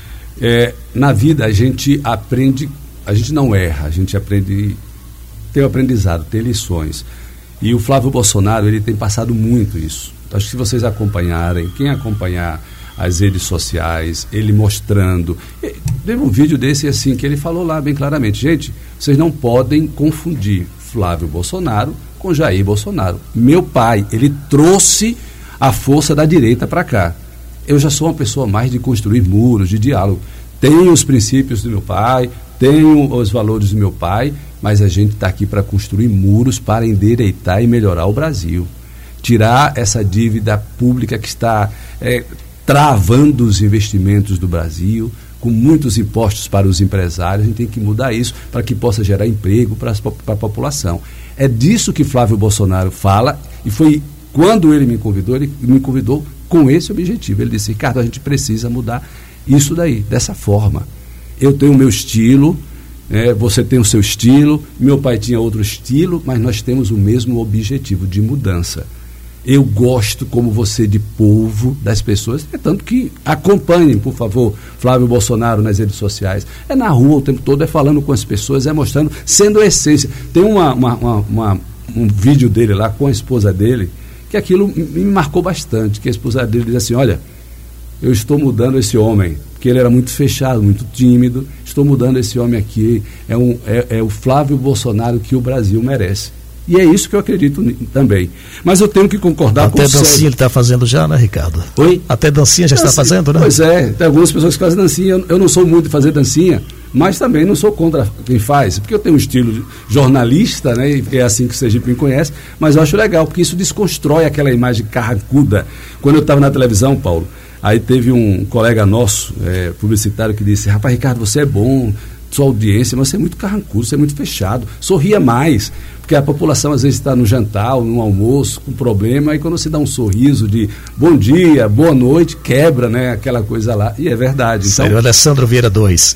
É, na vida a gente aprende, a gente não erra, a gente aprende, tem o aprendizado, tem lições. E o Flávio Bolsonaro, ele tem passado muito isso. Acho que se vocês acompanharem, quem acompanhar as redes sociais, ele mostrando. Teve um vídeo desse assim, que ele falou lá bem claramente: gente, vocês não podem confundir Flávio Bolsonaro com Jair Bolsonaro. Meu pai, ele trouxe a força da direita para cá. Eu já sou uma pessoa mais de construir muros, de diálogo. Tenho os princípios do meu pai, tenho os valores do meu pai, mas a gente está aqui para construir muros, para endireitar e melhorar o Brasil. Tirar essa dívida pública que está é, travando os investimentos do Brasil, com muitos impostos para os empresários. A gente tem que mudar isso para que possa gerar emprego para a população. É disso que Flávio Bolsonaro fala, e foi quando ele me convidou, ele me convidou com esse objetivo. Ele disse: Ricardo, a gente precisa mudar isso daí, dessa forma. Eu tenho o meu estilo, é, você tem o seu estilo, meu pai tinha outro estilo, mas nós temos o mesmo objetivo de mudança. Eu gosto, como você, de povo, das pessoas, é tanto que acompanhem, por favor, Flávio Bolsonaro nas redes sociais. É na rua o tempo todo, é falando com as pessoas, é mostrando, sendo a essência. Tem uma, uma, uma, uma, um vídeo dele lá com a esposa dele, que aquilo me marcou bastante, que a esposa dele diz assim: olha, eu estou mudando esse homem, porque ele era muito fechado, muito tímido, estou mudando esse homem aqui, é, um, é, é o Flávio Bolsonaro que o Brasil merece. E é isso que eu acredito também. Mas eu tenho que concordar Até com o Até dancinha César. ele está fazendo já, né, Ricardo? Oi? Até dancinha já está fazendo, né? Pois é, tem algumas pessoas que fazem dancinha. Eu, eu não sou muito de fazer dancinha, mas também não sou contra quem faz, porque eu tenho um estilo jornalista, né? E é assim que o Sergipe me conhece, mas eu acho legal, porque isso desconstrói aquela imagem carrancuda. Quando eu estava na televisão, Paulo, aí teve um colega nosso, é, publicitário, que disse: rapaz, Ricardo, você é bom, sua audiência, mas você é muito carrancudo, você é muito fechado, sorria mais, porque a população às vezes está no jantar ou no almoço com problema, e quando você dá um sorriso de bom dia, boa noite, quebra, né, aquela coisa lá, e é verdade. Então, Sério, Alessandro Vieira dois.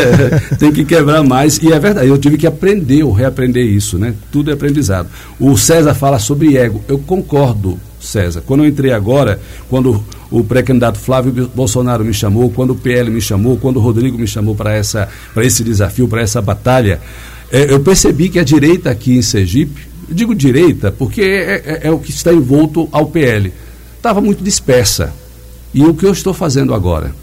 tem que quebrar mais, e é verdade, eu tive que aprender ou reaprender isso, né, tudo é aprendizado. O César fala sobre ego, eu concordo, César. Quando eu entrei agora, quando o pré-candidato Flávio Bolsonaro me chamou, quando o P L me chamou, quando o Rodrigo me chamou para essa, para esse desafio, para essa batalha, é, eu percebi que a direita aqui em Sergipe, eu digo direita porque é, é, é o que está envolto ao P L, estava muito dispersa. E o que eu estou fazendo agora?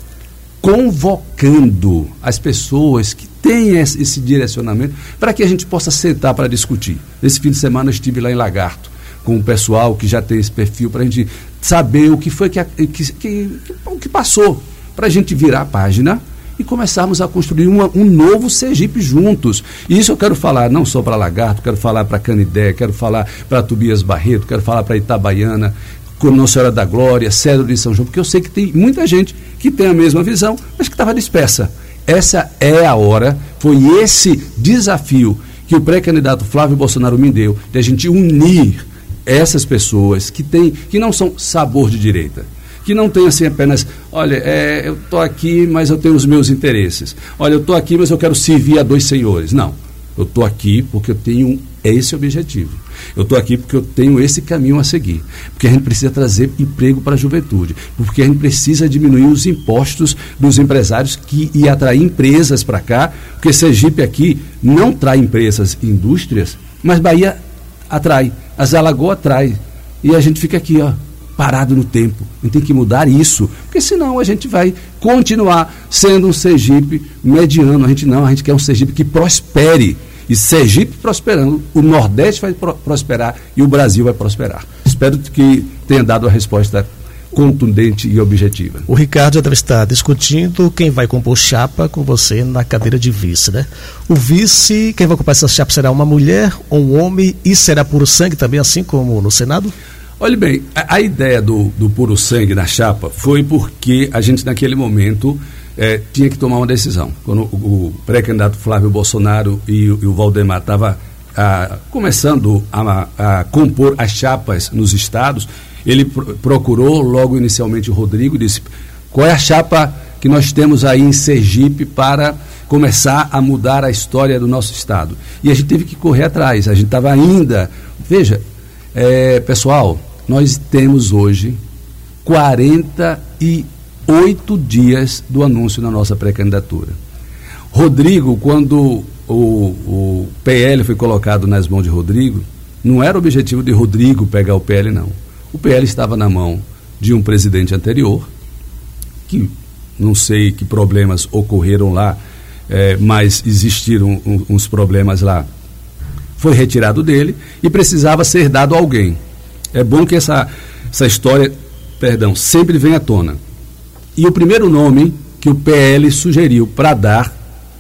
Convocando as pessoas que têm esse, esse direcionamento para que a gente possa sentar para discutir. Nesse fim de semana eu estive lá em Lagarto, com o pessoal que já tem esse perfil, para a gente saber o que foi que, que, que, que, que passou, para a gente virar a página e começarmos a construir uma, um novo Sergipe juntos. E isso eu quero falar não só para Lagarto, quero falar para Canidé, quero falar para Tobias Barreto, quero falar para Itabaiana, com Nossa Senhora da Glória, Cedro de São João, porque eu sei que tem muita gente que tem a mesma visão, mas que estava dispersa. Essa é a hora, foi esse desafio que o pré-candidato Flávio Bolsonaro me deu, de a gente unir essas pessoas que, tem, que não são sabor de direita, que não tem assim apenas, olha, é, eu estou aqui, mas eu tenho os meus interesses. Olha, eu estou aqui, mas eu quero servir a dois senhores. Não, eu estou aqui porque eu tenho esse objetivo. Eu estou aqui porque eu tenho esse caminho a seguir. Porque a gente precisa trazer emprego para a juventude. Porque a gente precisa diminuir os impostos dos empresários que, e atrair empresas para cá. Porque Sergipe aqui não traz empresas e indústrias, mas Bahia atrai, as Alagoas atrai. E a gente fica aqui, ó, parado no tempo. A gente tem que mudar isso, porque senão a gente vai continuar sendo um Sergipe mediano. A gente não, a gente quer um Sergipe que prospere. E Sergipe prosperando, o Nordeste vai pro- prosperar e o Brasil vai prosperar. Espero que tenha dado a resposta contundente e objetiva. O Ricardo já deve estar discutindo quem vai compor chapa com você na cadeira de vice, né? O vice, quem vai ocupar essa chapa será uma mulher ou um homem e será puro sangue também, assim como no Senado? Olhe bem, a, a ideia do, do puro sangue na chapa foi porque a gente naquele momento é, tinha que tomar uma decisão. Quando o, o pré-candidato Flávio Bolsonaro e, e o Valdemar estavam começando a, a compor as chapas nos estados, ele pro, procurou logo inicialmente o Rodrigo e disse, qual é a chapa que nós temos aí em Sergipe para começar a mudar a história do nosso estado? E a gente teve que correr atrás, a gente estava ainda... Veja, é, pessoal, nós temos hoje quarenta e oito dias do anúncio na nossa pré-candidatura. Rodrigo, quando o, o P L foi colocado nas mãos de Rodrigo, não era o objetivo de Rodrigo pegar o P L, não. O P L estava na mão de um presidente anterior, que não sei que problemas ocorreram lá, é, mas existiram um, uns problemas lá. Foi retirado dele e precisava ser dado a alguém. É bom que essa, essa história, perdão, sempre venha à tona. E o primeiro nome que o P L sugeriu para dar,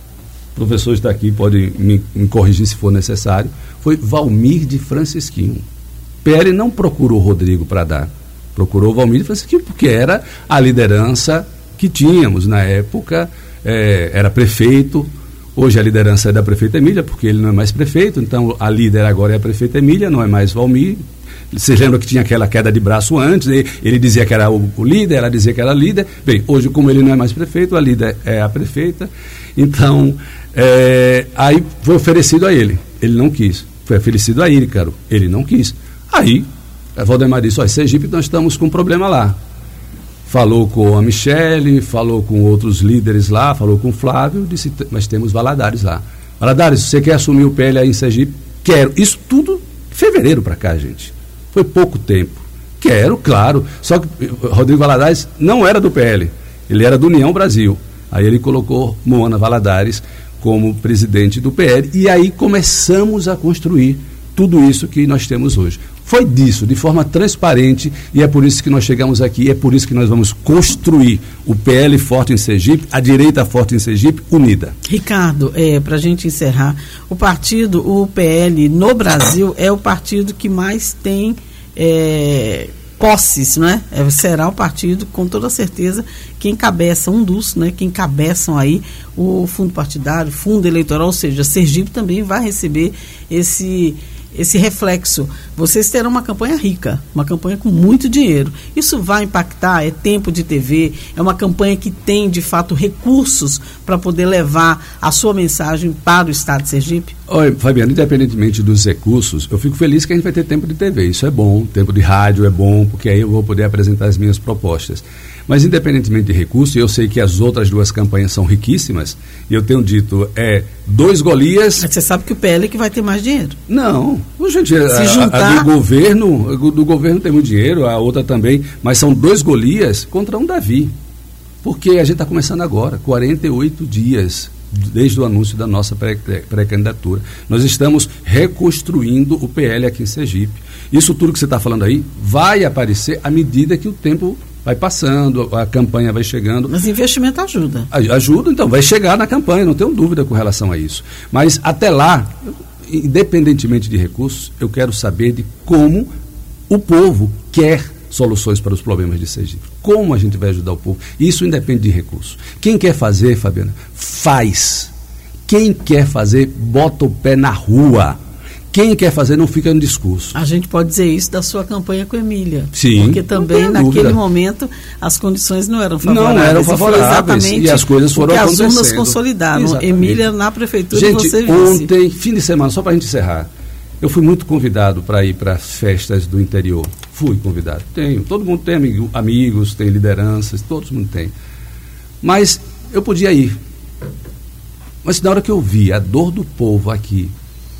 o professor está aqui, pode me, me corrigir se for necessário, foi Valmir de Francisquinho. O P L não procurou Rodrigo para dar, procurou Valmir de Francisquinho porque era a liderança que tínhamos na época, é, era prefeito. Hoje a liderança é da prefeita Emília, porque ele não é mais prefeito, então a líder agora é a prefeita Emília, não é mais Valmir. Vocês lembram que tinha aquela queda de braço antes, ele dizia que era o, o líder, ela dizia que era a líder. Bem, hoje como ele não é mais prefeito, a líder é a prefeita. Então, é, aí foi oferecido a ele, ele não quis. Foi oferecido a Ícaro, ele não quis. Aí, a Valdemar disse, olha, Sergipe, nós estamos com um problema lá. Falou com a Michele, falou com outros líderes lá, falou com o Flávio, disse, mas temos Valadares lá. Valadares, você quer assumir o P L aí em Sergipe? Quero. Isso tudo de fevereiro para cá, gente. Foi pouco tempo. Quero, claro. Só que Rodrigo Valadares não era do P L, ele era do União Brasil. Aí ele colocou Moana Valadares como presidente do P L e aí começamos a construir tudo isso que nós temos hoje. Foi disso, de forma transparente, e é por isso que nós chegamos aqui, é por isso que nós vamos construir o P L forte em Sergipe, a direita forte em Sergipe, unida. Ricardo, é, para a gente encerrar, o partido, o P L no Brasil é o partido que mais tem é, posses, não é? é? Será o partido, com toda certeza, que encabeça, um dos, né, que encabeçam aí o fundo partidário, fundo eleitoral, ou seja, Sergipe também vai receber esse... esse reflexo. Vocês terão uma campanha rica, uma campanha com muito dinheiro. Isso vai impactar, é tempo de T V, é uma campanha que tem, de fato, recursos para poder levar a sua mensagem para o estado de Sergipe? Oi, Fabiano, independentemente dos recursos, eu fico feliz que a gente vai ter tempo de T V. Isso é bom, tempo de rádio é bom, porque aí eu vou poder apresentar as minhas propostas. Mas independentemente de recursos, eu sei que as outras duas campanhas são riquíssimas, e eu tenho dito, é dois Golias... Mas você sabe que o P L é que vai ter mais dinheiro. Não, gente, a, Se juntar... a, a do governo, a do governo tem muito dinheiro, a outra também, mas são dois Golias contra um Davi. Porque a gente está começando agora, quarenta e oito dias desde o anúncio da nossa pré, pré-candidatura. Nós estamos reconstruindo o P L aqui em Sergipe. Isso tudo que você está falando aí vai aparecer à medida que o tempo vai passando, a campanha vai chegando. Mas investimento ajuda. Ajuda, então, vai chegar na campanha, não tenho dúvida com relação a isso. Mas até lá, independentemente de recursos, eu quero saber de como o povo quer soluções para os problemas de Sergipe. Como a gente vai ajudar o povo? Isso independe de recursos. Quem quer fazer, Fabiana, faz. Quem quer fazer, bota o pé na rua. Quem quer fazer não fica no discurso. A gente pode dizer isso da sua campanha com Emília. Sim. Porque também, naquele dúvida. momento, as condições não eram favoráveis. Não eram favoráveis. E, exatamente e as coisas foram acontecendo. As urnas consolidaram. Exatamente. Emília na prefeitura gente, e você vice. Ontem, fim de semana, só para a gente encerrar, eu fui muito convidado para ir para festas do interior. Fui convidado. Tenho. Todo mundo tem amigo, amigos, tem lideranças, todo mundo tem. Mas eu podia ir. Mas na hora que eu vi a dor do povo aqui,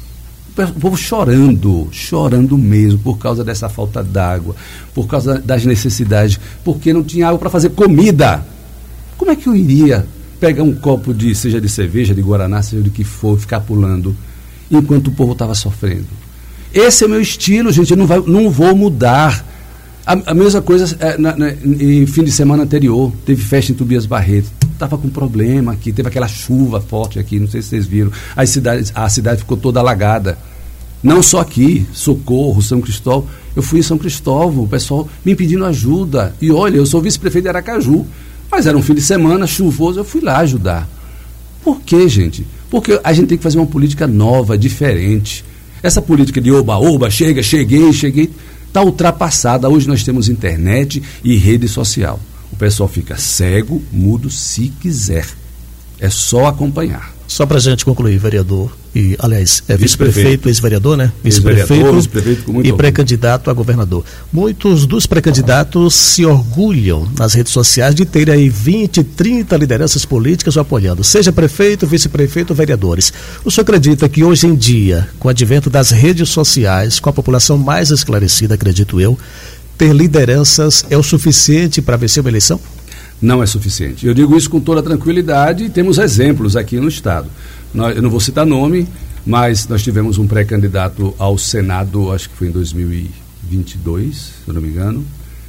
o povo chorando, chorando mesmo, por causa dessa falta d'água, por causa das necessidades, porque não tinha água para fazer comida. Como é que eu iria pegar um copo de, seja de cerveja, de guaraná, seja do que for, ficar pulando, enquanto o povo estava sofrendo? Esse é o meu estilo, gente, eu não, vai, não vou mudar. A, a mesma coisa é, na, na, em fim de semana anterior, teve festa em Tobias Barreto, estava com problema aqui, teve aquela chuva forte aqui, não sei se vocês viram, as cidades, a cidade ficou toda alagada. Não só aqui, Socorro, São Cristóvão. Eu fui em São Cristóvão, o pessoal me pedindo ajuda. E olha, eu sou vice-prefeito de Aracaju, mas era um fim de semana chuvoso, eu fui lá ajudar. Por quê, gente? Porque a gente tem que fazer uma política nova, diferente. Essa política de oba-oba, chega, cheguei, cheguei, está ultrapassada. Hoje nós temos internet e rede social. O pessoal fica cego, mudo, se quiser. É só acompanhar. Só para a gente concluir, vereador, e aliás, é vice-prefeito, ex-vereador, né? Vice-prefeito vice e pré-candidato a governador. Muitos dos pré-candidatos se orgulham nas redes sociais de ter aí vinte, trinta lideranças políticas o apoiando, seja prefeito, vice-prefeito, vereadores. O senhor acredita que hoje em dia, com o advento das redes sociais, com a população mais esclarecida, acredito eu, ter lideranças é o suficiente para vencer uma eleição? Não é suficiente. Eu digo isso com toda tranquilidade e temos exemplos aqui no Estado. Nós, eu não vou citar nome, mas nós tivemos um pré-candidato ao Senado, acho que foi em dois mil e vinte e dois, se eu não me engano.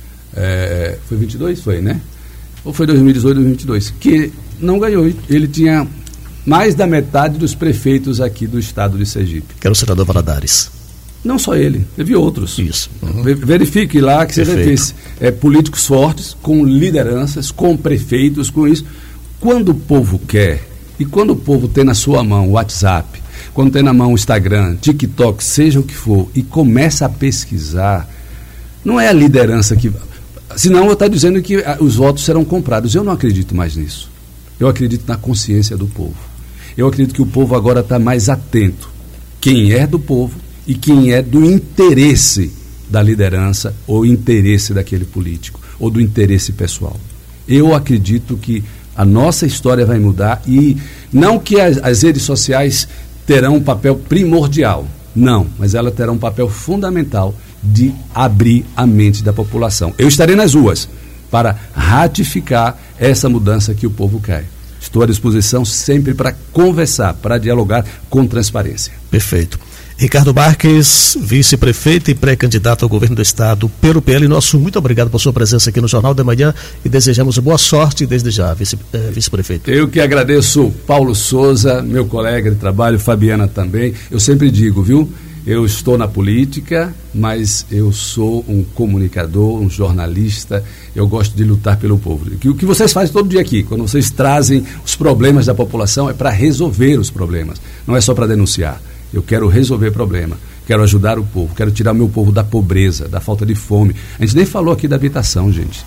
É, foi vinte e dois? Foi, né? Ou foi dois mil e dezoito, dois mil e vinte e dois? Que não ganhou. Ele tinha mais da metade dos prefeitos aqui do Estado de Sergipe. Que era o senador Valadares. Não só ele, teve outros. Isso. Uhum. Verifique lá que você vai ter é, políticos fortes, com lideranças, com prefeitos, com isso. Quando o povo quer, e quando o povo tem na sua mão o WhatsApp, quando tem na mão o Instagram, TikTok, seja o que for, e começa a pesquisar, não é a liderança que... Senão eu estou dizendo que os votos serão comprados. Eu não acredito mais nisso. Eu acredito na consciência do povo. Eu acredito que o povo agora está mais atento. Quem é do povo e quem é do interesse da liderança ou interesse daquele político ou do interesse pessoal. Eu acredito que a nossa história vai mudar e não que as, as redes sociais terão um papel primordial, não, mas ela terá um papel fundamental de abrir a mente da população. Eu estarei nas ruas para ratificar essa mudança que o povo quer. Estou à disposição sempre para conversar, para dialogar com transparência. Perfeito. Ricardo Marques, vice-prefeito e pré-candidato ao governo do Estado pelo P L. Nosso muito obrigado por sua presença aqui no Jornal da Manhã e desejamos boa sorte desde já, vice, eh, vice-prefeito. Eu que agradeço Paulo Souza, meu colega de trabalho, Fabiana também. Eu sempre digo, viu? Eu estou na política, mas eu sou um comunicador, um jornalista, eu gosto de lutar pelo povo. O que vocês fazem todo dia aqui, quando vocês trazem os problemas da população, é para resolver os problemas, não é só para denunciar. Eu quero resolver problema, quero ajudar o povo, quero tirar o meu povo da pobreza, da falta de fome. A gente nem falou aqui da habitação, gente.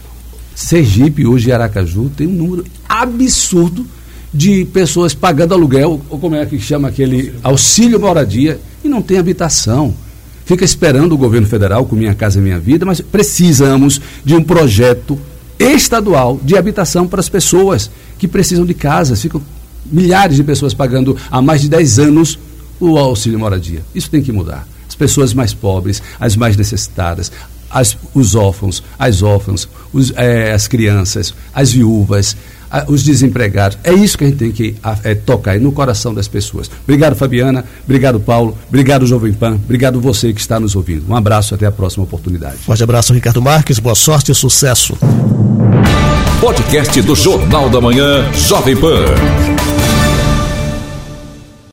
Sergipe, hoje, Aracaju, tem um número absurdo de pessoas pagando aluguel, ou como é que chama aquele auxílio moradia, e não tem habitação. Fica esperando o governo federal com Minha Casa Minha Vida, mas precisamos de um projeto estadual de habitação para as pessoas que precisam de casas. Ficam milhares de pessoas pagando há mais de dez anos o auxílio moradia. Isso tem que mudar. As pessoas mais pobres, as mais necessitadas, as, os órfãos, as órfãs, os, é, as crianças, as viúvas, a, os desempregados. É isso que a gente tem que a, é, tocar aí no coração das pessoas. Obrigado, Fabiana. Obrigado, Paulo. Obrigado, Jovem Pan. Obrigado você que está nos ouvindo. Um abraço, até a próxima oportunidade. Forte abraço, Ricardo Marques. Boa sorte e sucesso. Podcast do Jornal da Manhã, Jovem Pan.